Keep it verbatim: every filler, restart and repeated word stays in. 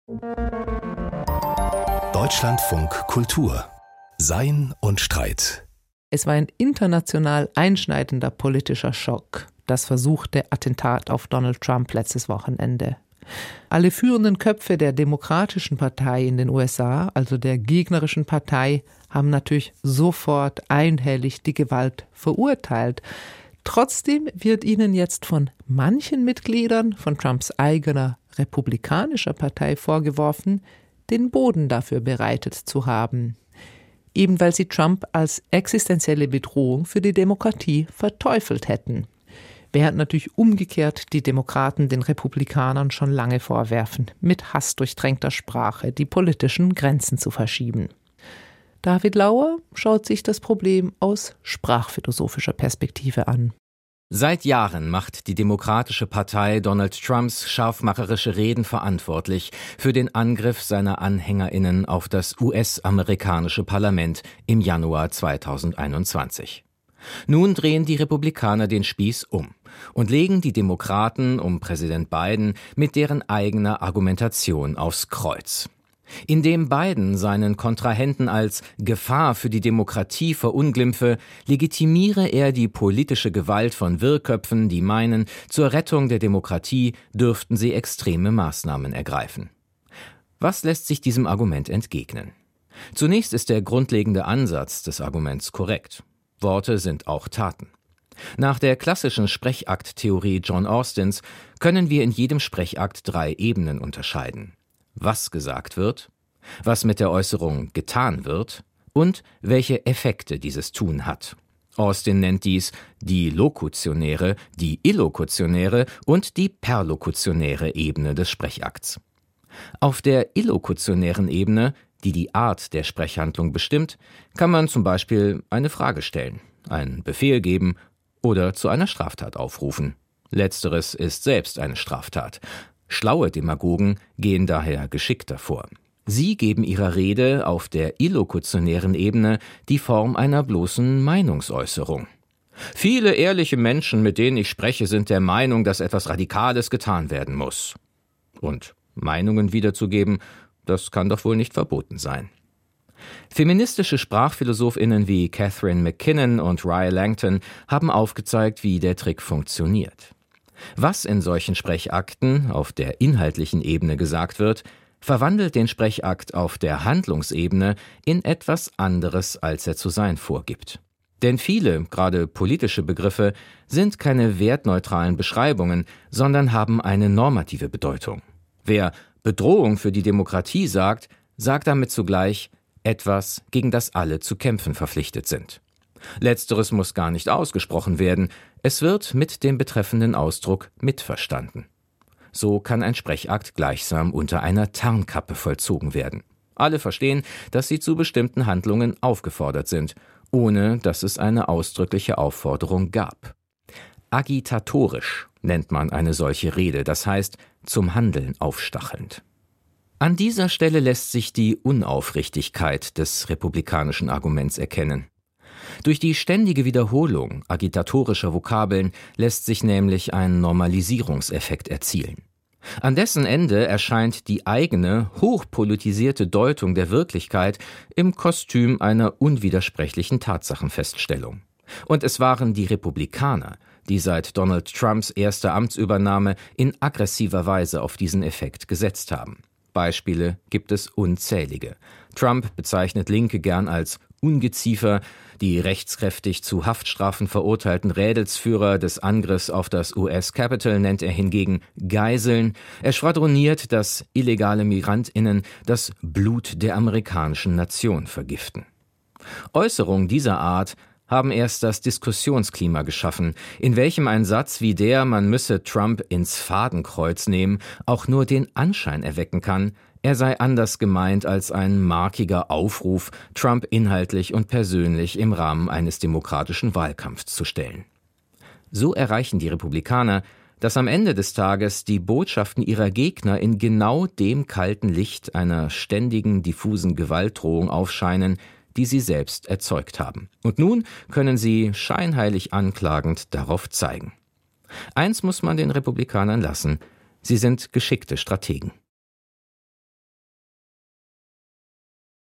Deutschlandfunk Kultur. Sein und Streit. Es war ein international einschneidender politischer Schock, das versuchte Attentat auf Donald Trump letztes Wochenende. Alle führenden Köpfe der Demokratischen Partei in den U S A, also der gegnerischen Partei, haben natürlich sofort einhellig die Gewalt verurteilt. Trotzdem wird ihnen jetzt von manchen Mitgliedern von Trumps eigener republikanischer Partei vorgeworfen, den Boden dafür bereitet zu haben. Eben weil sie Trump als existenzielle Bedrohung für die Demokratie verteufelt hätten. Während natürlich umgekehrt die Demokraten den Republikanern schon lange vorwerfen, mit hassdurchtränkter Sprache die politischen Grenzen zu verschieben. David Lauer schaut sich das Problem aus sprachphilosophischer Perspektive an. Seit Jahren macht die Demokratische Partei Donald Trumps scharfmacherische Reden verantwortlich für den Angriff seiner AnhängerInnen auf das U S-amerikanische Parlament im Januar zweitausendeinundzwanzig. Nun drehen die Republikaner den Spieß um und legen die Demokraten um Präsident Biden mit deren eigener Argumentation aufs Kreuz. Indem Biden seinen Kontrahenten als Gefahr für die Demokratie verunglimpfe, legitimiere er die politische Gewalt von Wirrköpfen, die meinen, zur Rettung der Demokratie dürften sie extreme Maßnahmen ergreifen. Was lässt sich diesem Argument entgegnen? Zunächst ist der grundlegende Ansatz des Arguments korrekt. Worte sind auch Taten. Nach der klassischen Sprechakttheorie John Austins können wir in jedem Sprechakt drei Ebenen unterscheiden. Was gesagt wird, was mit der Äußerung getan wird und welche Effekte dieses Tun hat. Austin nennt dies die lokutionäre, die illokutionäre und die perlokutionäre Ebene des Sprechakts. Auf der illokutionären Ebene, die die Art der Sprechhandlung bestimmt, kann man zum Beispiel eine Frage stellen, einen Befehl geben oder zu einer Straftat aufrufen. Letzteres ist selbst eine Straftat. Schlaue Demagogen gehen daher geschickter vor. Sie geben ihrer Rede auf der illokutionären Ebene die Form einer bloßen Meinungsäußerung. Viele ehrliche Menschen, mit denen ich spreche, sind der Meinung, dass etwas Radikales getan werden muss. Und Meinungen wiederzugeben, das kann doch wohl nicht verboten sein. Feministische SprachphilosophInnen wie Catherine McKinnon und Raya Langton haben aufgezeigt, wie der Trick funktioniert. Was in solchen Sprechakten auf der inhaltlichen Ebene gesagt wird, verwandelt den Sprechakt auf der Handlungsebene in etwas anderes, als er zu sein vorgibt. Denn viele, gerade politische Begriffe, sind keine wertneutralen Beschreibungen, sondern haben eine normative Bedeutung. Wer Bedrohung für die Demokratie sagt, sagt damit zugleich etwas, gegen das alle zu kämpfen verpflichtet sind. Letzteres muss gar nicht ausgesprochen werden, es wird mit dem betreffenden Ausdruck mitverstanden. So kann ein Sprechakt gleichsam unter einer Tarnkappe vollzogen werden. Alle verstehen, dass sie zu bestimmten Handlungen aufgefordert sind, ohne dass es eine ausdrückliche Aufforderung gab. Agitatorisch nennt man eine solche Rede, das heißt zum Handeln aufstachelnd. An dieser Stelle lässt sich die Unaufrichtigkeit des republikanischen Arguments erkennen. Durch die ständige Wiederholung agitatorischer Vokabeln lässt sich nämlich ein Normalisierungseffekt erzielen. An dessen Ende erscheint die eigene, hochpolitisierte Deutung der Wirklichkeit im Kostüm einer unwidersprechlichen Tatsachenfeststellung. Und es waren die Republikaner, die seit Donald Trumps erster Amtsübernahme in aggressiver Weise auf diesen Effekt gesetzt haben. Beispiele gibt es unzählige. Trump bezeichnet Linke gern als Ungeziefer, die rechtskräftig zu Haftstrafen verurteilten Rädelsführer des Angriffs auf das U S-Capitol nennt er hingegen Geiseln. Er schwadroniert, dass illegale MigrantInnen das Blut der amerikanischen Nation vergiften. Äußerungen dieser Art haben erst das Diskussionsklima geschaffen, in welchem ein Satz wie der, man müsse Trump ins Fadenkreuz nehmen, auch nur den Anschein erwecken kann, er sei anders gemeint als ein markiger Aufruf, Trump inhaltlich und persönlich im Rahmen eines demokratischen Wahlkampfs zu stellen. So erreichen die Republikaner, dass am Ende des Tages die Botschaften ihrer Gegner in genau dem kalten Licht einer ständigen, diffusen Gewaltdrohung aufscheinen, die sie selbst erzeugt haben. Und nun können sie scheinheilig anklagend darauf zeigen. Eins muss man den Republikanern lassen: Sie sind geschickte Strategen.